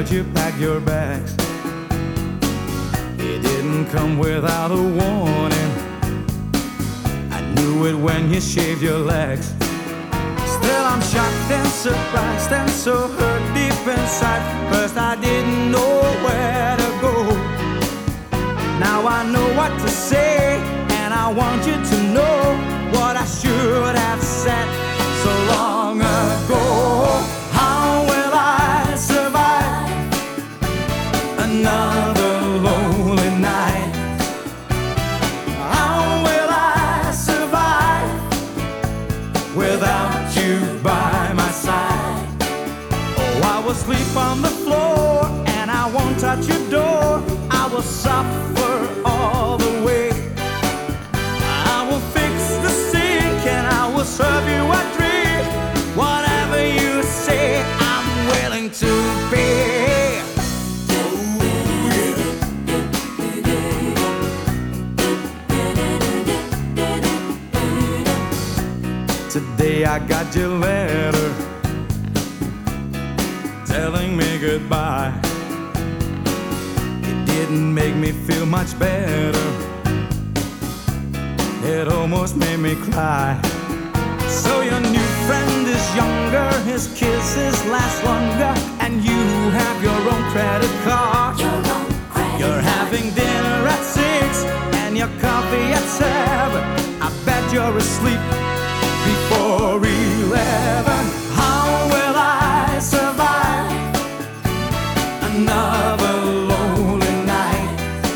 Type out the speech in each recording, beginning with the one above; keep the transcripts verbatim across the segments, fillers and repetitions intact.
heard you pack your bags. It didn't come without a warning. I knew it when you shaved your legs. Still I'm shocked and surprised and so hurt deep inside. First I didn't know where to go. Now I know what to say, and I want you to know what I should have said so long ago. How will I survive another lonely night? How will I survive without you by my side? Oh, I will sleep on the floor and I won't touch your door. I will suffer all the way. I will fix the sink and I will serve you a drink. Whatever you say, I'm willing to pay. Today I got your letter telling me goodbye. It didn't make me feel much better. It almost made me cry. So your new friend is younger, his kisses last longer, and you have your own credit card. Your own credit You're card. having dinner at six and your coffee at seven. I bet you're asleep before eleven. How will I survive another lonely night?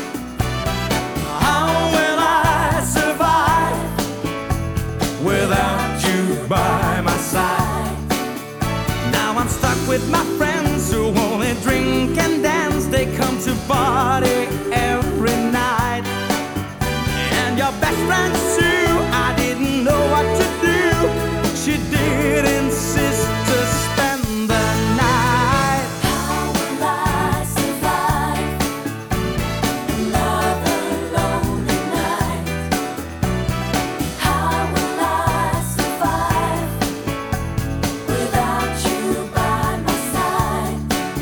How will I survive without you by my side? Now I'm stuck with my friends who only drink and dance. They come to party every night. And your best friend Sue, I didn't know what to do. She did insist to spend the night. How will I survive another lonely night? How will I survive without you by my side?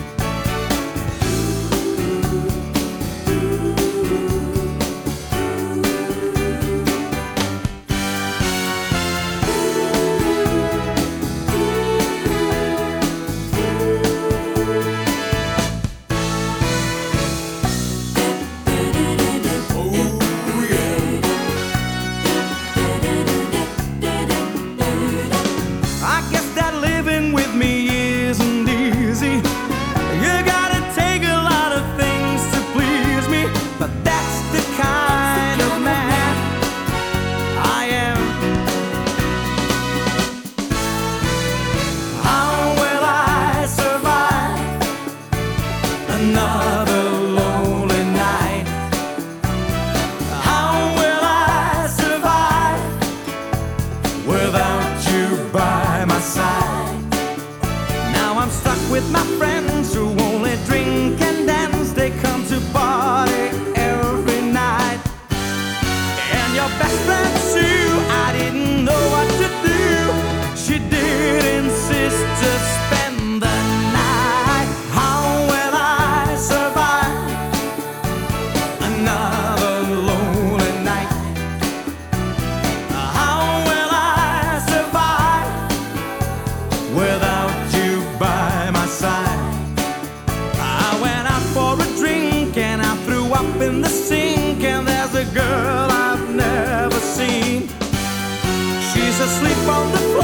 I guess that living with me isn't easy. You gotta take a lot of things to please me, but that's the kind of man I am. How will I survive another lonely night? How will I survive without you by my side? Now I'm stuck with my friends who only drink and dance. They come to party every night. And your best friend Sue, I didn't know what to do. She did insist to spend the night. How will I survive another lonely night? How will I survive without you by my side? I went out for a drink and I threw up in the sink, and there's a girl I've never seen. She's asleep on the